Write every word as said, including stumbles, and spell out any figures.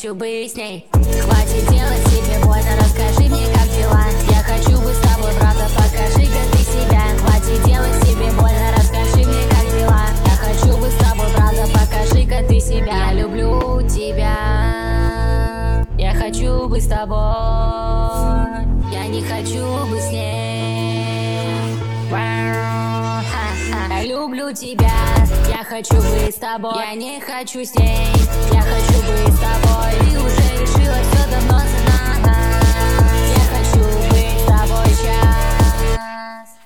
хочу быть с ней. Хватит делать себе больно, расскажи мне, как дела. Я хочу быть с тобой, правда, покажи-ка ты себя. Хватит делать себе больно, расскажи мне, как дела. Я хочу быть с тобой, правда, покажи-ка ты себя. Я люблю тебя, я хочу быть с тобой, я не хочу быть с ней. Я люблю тебя, я хочу быть с тобой, я не хочу с ней. Я хочу быть с тобой, и уже